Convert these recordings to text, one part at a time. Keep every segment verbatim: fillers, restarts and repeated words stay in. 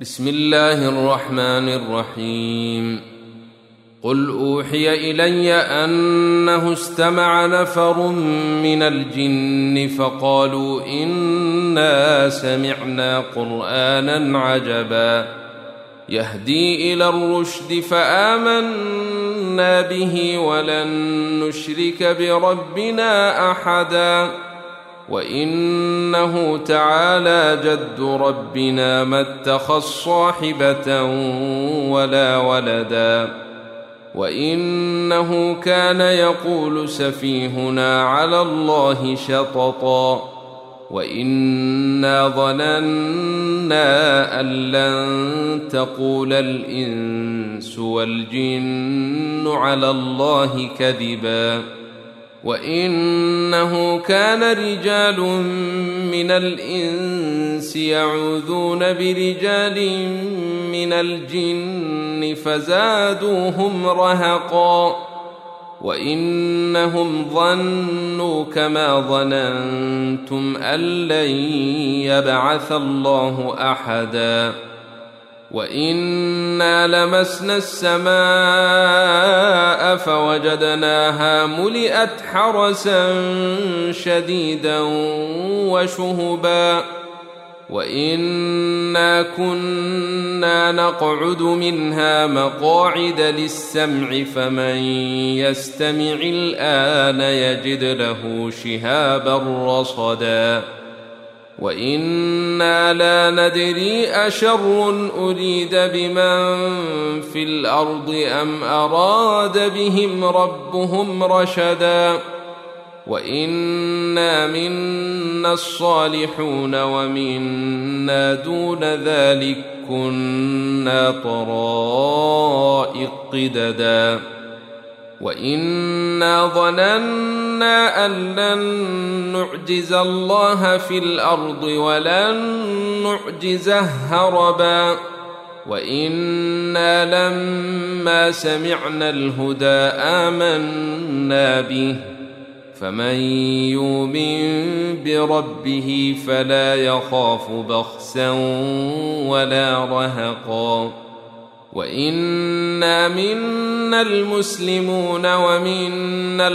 بسم الله الرحمن الرحيم. قل أوحي إلي أنه استمع نفر من الجن فقالوا إنا سمعنا قرآنا عجبا يهدي إلى الرشد فآمنا به ولن نشرك بربنا أحدا وإنه تعالى جد ربنا ما اتخذ صاحبة ولا ولدا وإنه كان يقول سفيهنا على الله شططا وإنا ظننا أن لن تقول الإنس والجن على الله كذبا وإنه كان رجال من الإنس يعوذون برجال من الجن فزادوهم رهقا وإنهم ظنوا كما ظننتم أن لن يبعث الله أحدا وإنا لمسنا السماء فوجدناها ملئت حرسا شديدا وشهبا وإنا كنا نقعد منها مقاعد للسمع فمن يستمع الآن يجد له شهابا رصدا وإنا لا ندري أشر أريد بمن في الأرض أم أراد بهم ربهم رشدا وإنا منا الصالحون ومنا دون ذلك كنا طرائق قددا وإنا ظننا أن لن نعجز الله في الأرض ولن نعجزه هربا وإنا لما سمعنا الهدى آمنا به فمن يؤمن بربه فلا يخاف بخسا ولا رهقا وإنا منا المسلمون ومنا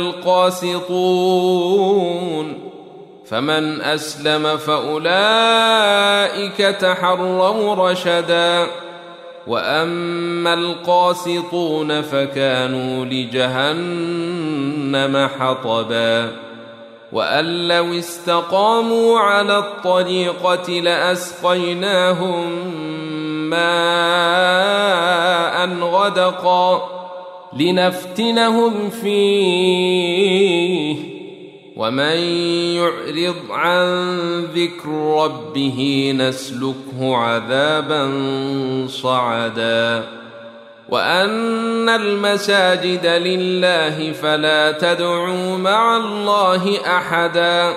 القاسطون فمن أسلم فأولئك تحروا رشدا وأما القاسطون فكانوا لجهنم حطبا وأن لو استقاموا على الطريقة لأسقيناهم ماء غدقا لنفتنهم فيه ومن يعرض عن ذكر ربه نسلكه عذابا صعدا وأن المساجد لله فلا تدعوا مع الله أحدا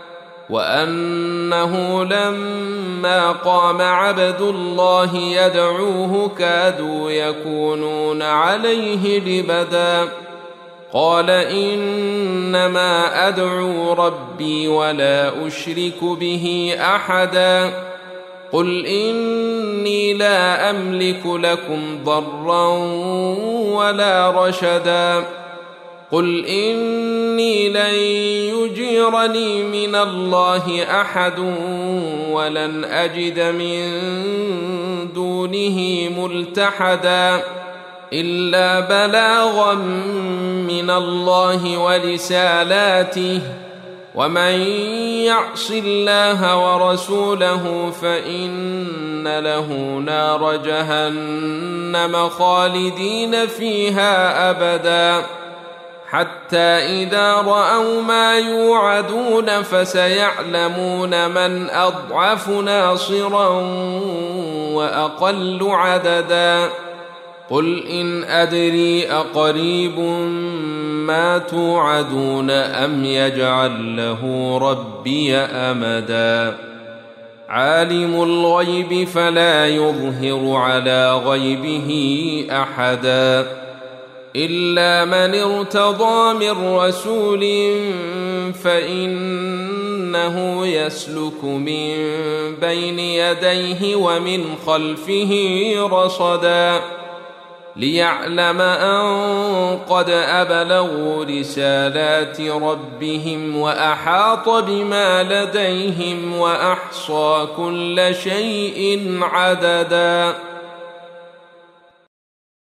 وأنه لما قام عبد الله يدعوه كادوا يكونون عليه لبدا قال إنما أدعو ربي ولا أشرك به أحدا قل إني لا أملك لكم ضرا ولا رشدا قل إني لن يجيرني من الله أحد ولن أجد من دونه ملتحدا إلا بلاغا من الله ورسالاته ومن يعص الله ورسوله فإن له نار جهنم خالدين فيها أبدا حتى إذا رأوا ما يوعدون فسيعلمون من أضعف ناصرا وأقل عددا قل إن أدري أقريب ما توعدون أم يجعل له ربي أمدا عالم الغيب فلا يظهر على غيبه أحدا إلا من ارتضى من رسول فإن إنه يسلك من بين يديه ومن خلفه رصدا ليعلم أن قد أبلغوا رسالات ربهم وأحاط بما لديهم وأحصى كل شيء عددا.